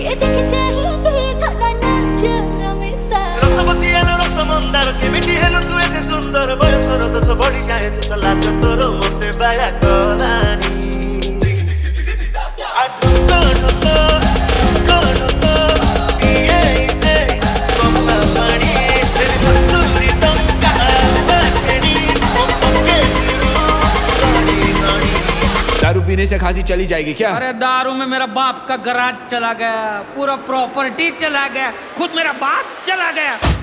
देखि चाहिए खाना नाच रमेशा रसवती आलो रसमंदार केमिति हेलो तू एते सुंदर बयसर दस बढी जाए से लाज तोर मते बाया गलानी आ ढुक पिए दे कमला पानी तेरी सत्तुरी टंका फेणी पके फिरू गाड़ी दारू पीने से खांसी चली जाएगी क्या? अरे दारू में मेरा बाप का गराज चला गया, पूरा प्रॉपर्टी चला गया, खुद मेरा बाप चला गया।